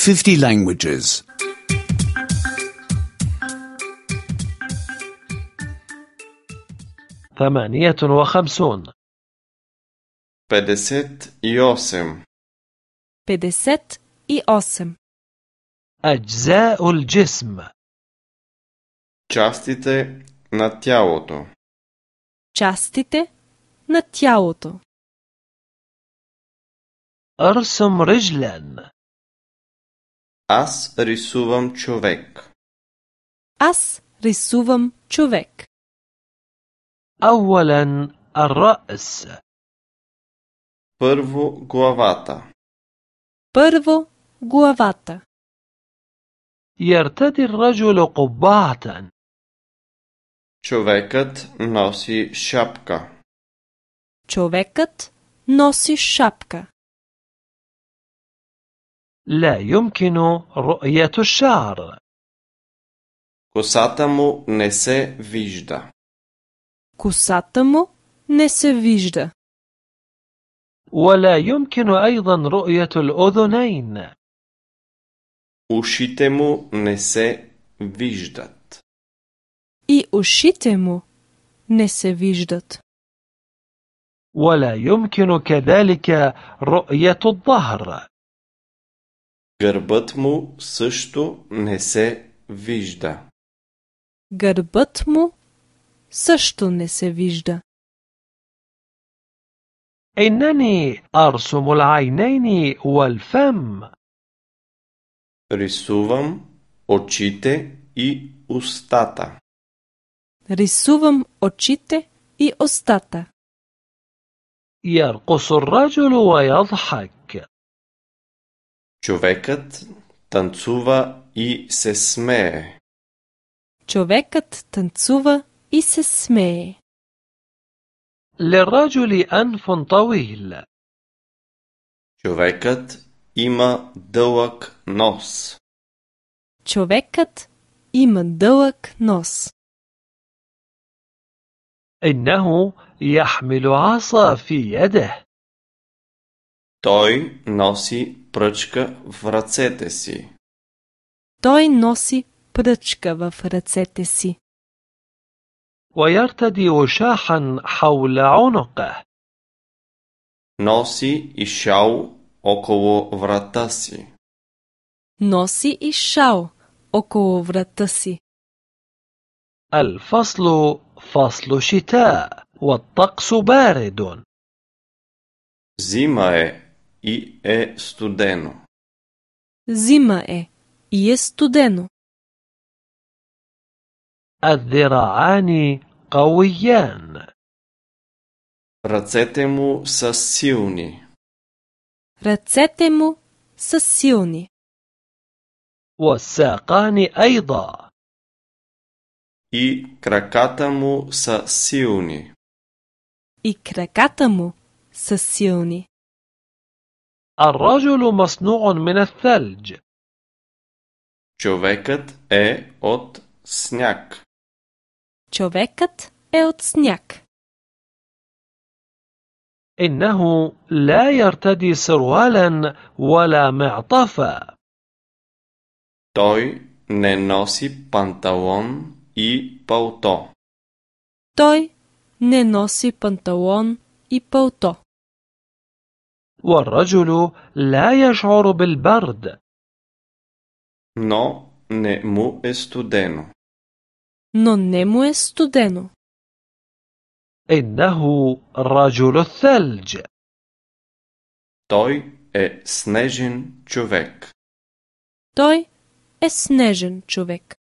50 languages. 58 58 58 أجزاء الجسم частите на тялото. Частите на тялото. أرسم رجلا Аз рисувам човек. Аз рисувам човек. أولا الرأس Първо главата. Първо главата. يرتدي الرجل قبعة Човекът носи шапка. Човекът носи шапка. لا يمكن رؤية الشعر Косата му не се вижда. Косата му не се вижда. ولا يمكن أيضا رؤية الأذنين Ушите му не се виждат. И ушите му не се виждат. ولا يمكن كذلك رؤية الظهر Гърбът му също не се вижда. Гърбът му също не се вижда. إنني أرسم العينين والفم Рисувам очите и устата. Рисувам очите и устата. يرقص الرجل ويضحك Човекът танцува и се смее. Човекът танцува и се смее. للرجل أنف طويل Човекът има дълъг нос. Човекът има дълъг нос. إنه يحمل عصا في يده Той носи пръчка в ръцете си. Той носи пръчка в ръцете си. ويرتدي وشاحا حول عنقه Носи и шал около врата си. Носи и шал около врата си. الفصل فصل شتاء والطقس بارد Зима е и е студено. Зима е и е студено. الذراعان قويان Ръцете му са силни. Ръцете му са силни. والساقان أيضا И краката му са силни. И краката му са силни. الرجل مصنوع من الثلج Човекът е от сняг. Човекът е от сняг. إنه لا يرتدي سروالا ولا معطفا Той не носи панталон и палто. Той не носи панталон и палто. والرجل لا يشعر بالبرد Но не му е студено. Но не му е студено. إنه رجل الثلج Той е снежен човек. Той е снежен човек.